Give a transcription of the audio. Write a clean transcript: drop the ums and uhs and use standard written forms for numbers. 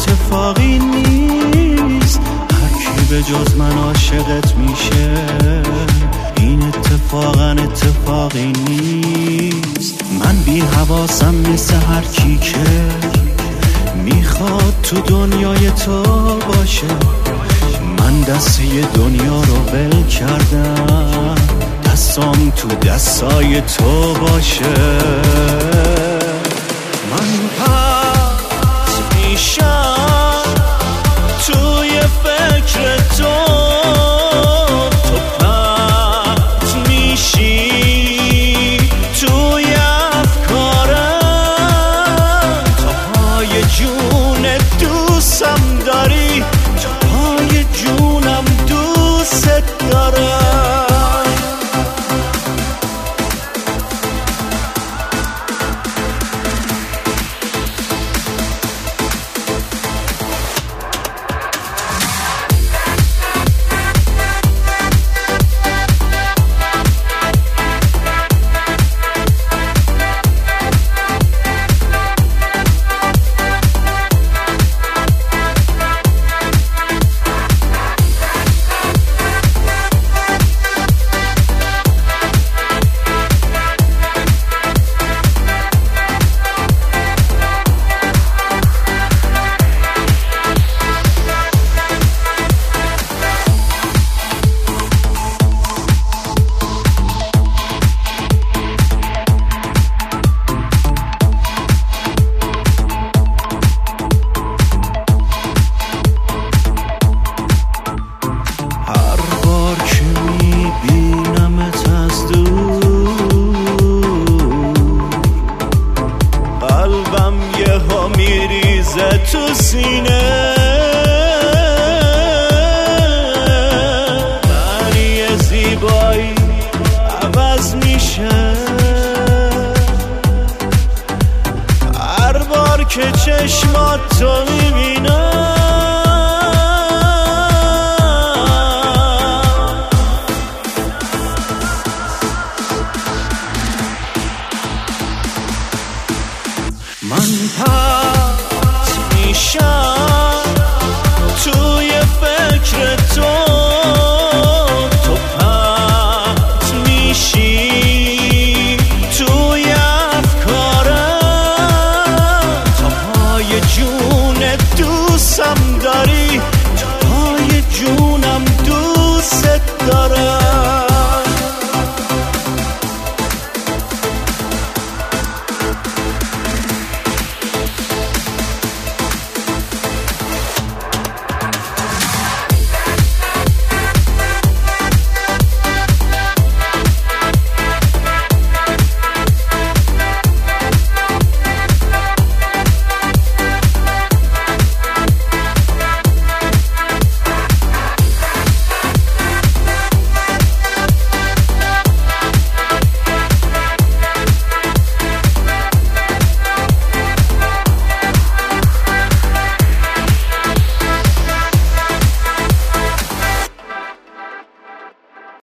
اتفاقی نیست، هر کی به جز من عاشقت میشه، این اتفاقا اتفاقی نیست. من بی حواسم مثل هر کی که میخواد تو دنیای تو باشه، من دسته دنیا رو ول کردم، دستام تو دستای تو باشه. من پس میشم توی فکر تو، تو پس میشی توی افکارم، تا پای جون دوستم داری، تا پای جونم دوست دارم. میریزه تو سینه، معنی زیبایی عوض میشه هر بار که چشمات تو